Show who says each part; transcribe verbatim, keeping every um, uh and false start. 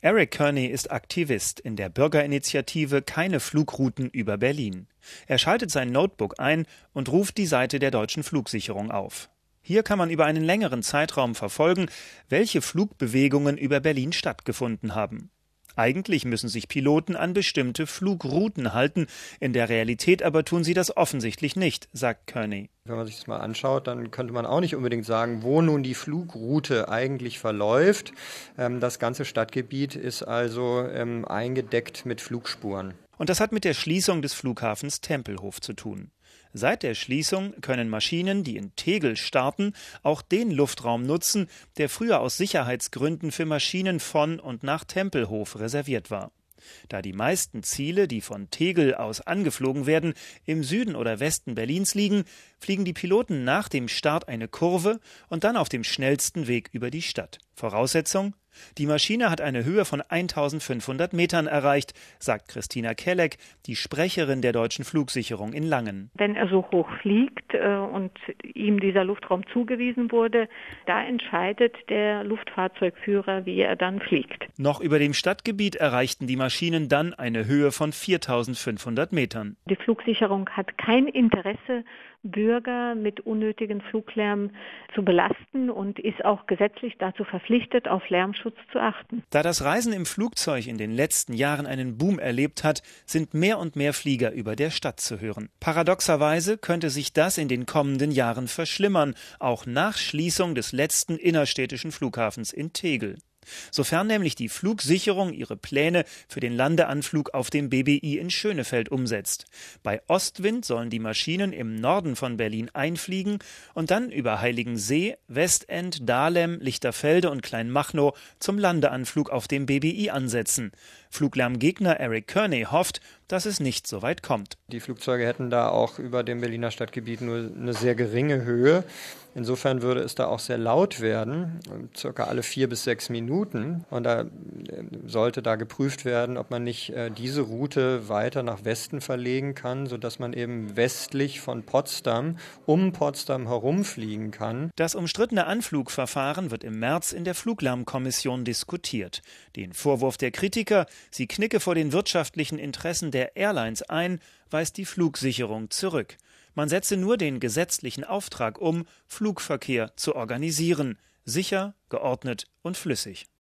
Speaker 1: Eric Kearney ist Aktivist in der Bürgerinitiative Keine Flugrouten über Berlin. Er schaltet sein Notebook ein und ruft die Seite der Deutschen Flugsicherung auf. Hier kann man über einen längeren Zeitraum verfolgen, welche Flugbewegungen über Berlin stattgefunden haben. Eigentlich müssen sich Piloten an bestimmte Flugrouten halten, in der Realität aber tun sie das offensichtlich nicht, sagt Kearney.
Speaker 2: Wenn man sich das mal anschaut, dann könnte man auch nicht unbedingt sagen, wo nun die Flugroute eigentlich verläuft. Das ganze Stadtgebiet ist also eingedeckt mit Flugspuren.
Speaker 1: Und das hat mit der Schließung des Flughafens Tempelhof zu tun. Seit der Schließung können Maschinen, die in Tegel starten, auch den Luftraum nutzen, der früher aus Sicherheitsgründen für Maschinen von und nach Tempelhof reserviert war. Da die meisten Ziele, die von Tegel aus angeflogen werden, im Süden oder Westen Berlins liegen, fliegen die Piloten nach dem Start eine Kurve und dann auf dem schnellsten Weg über die Stadt. Voraussetzung: Die Maschine hat eine Höhe von eintausendfünfhundert Metern erreicht, sagt Christina Kelleck, die Sprecherin der Deutschen Flugsicherung in Langen.
Speaker 3: Wenn er so hoch fliegt äh, und ihm dieser Luftraum zugewiesen wurde, da entscheidet der Luftfahrzeugführer, wie er dann fliegt.
Speaker 1: Noch über dem Stadtgebiet erreichten die Maschinen dann eine Höhe von viertausendfünfhundert Metern.
Speaker 3: Die Flugsicherung hat kein Interesse, Bürger mit unnötigem Fluglärm zu belasten und ist auch gesetzlich dazu verpflichtet, auf Lärmschutz zu achten.
Speaker 1: Da das Reisen im Flugzeug in den letzten Jahren einen Boom erlebt hat, sind mehr und mehr Flieger über der Stadt zu hören. Paradoxerweise könnte sich das in den kommenden Jahren verschlimmern, auch nach Schließung des letzten innerstädtischen Flughafens in Tegel. Sofern nämlich die Flugsicherung ihre Pläne für den Landeanflug auf dem B B I in Schönefeld umsetzt. Bei Ostwind sollen die Maschinen im Norden von Berlin einfliegen und dann über Heiligensee, Westend, Dahlem, Lichterfelde und Kleinmachnow zum Landeanflug auf dem B B I ansetzen. Fluglärmgegner Eric Kearney hofft, dass es nicht so weit kommt.
Speaker 2: Die Flugzeuge hätten da auch über dem Berliner Stadtgebiet nur eine sehr geringe Höhe. Insofern würde es da auch sehr laut werden, circa alle vier bis sechs Minuten. Und da sollte da geprüft werden, ob man nicht diese Route weiter nach Westen verlegen kann, sodass man eben westlich von Potsdam um Potsdam herumfliegen kann.
Speaker 1: Das umstrittene Anflugverfahren wird im März in der Fluglärmkommission diskutiert. Den Vorwurf der Kritiker, sie knicke vor den wirtschaftlichen Interessen der Airlines ein, weist die Flugsicherung zurück. Man setze nur den gesetzlichen Auftrag um, Flugverkehr zu organisieren. Sicher, geordnet und flüssig.